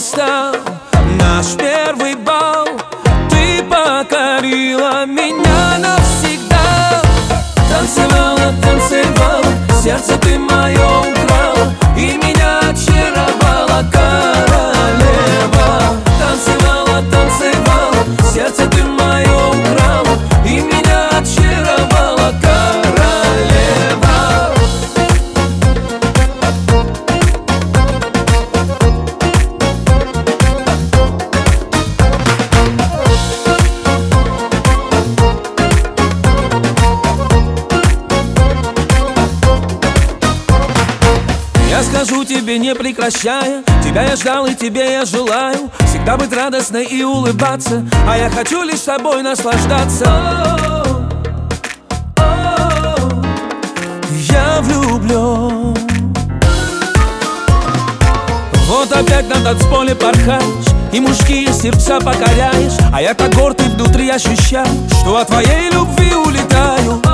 настал наш первый бал. Ты покорила меня навсегда. Танцевала, танцевала, сердце ты мое украла, и меня очаровала королева. Танцевала, танцевала, сердце ты мое украла, и меня очаровала королева. Я скажу тебе, не прекращая, тебя я ждал и тебе я желаю всегда быть радостной и улыбаться, а я хочу лишь собой наслаждаться. Я влюблен. Вот опять на танцполе порхаешь и мужские сердца покоряешь, а я так горд и внутри ощущаю, что от твоей любви улетаю.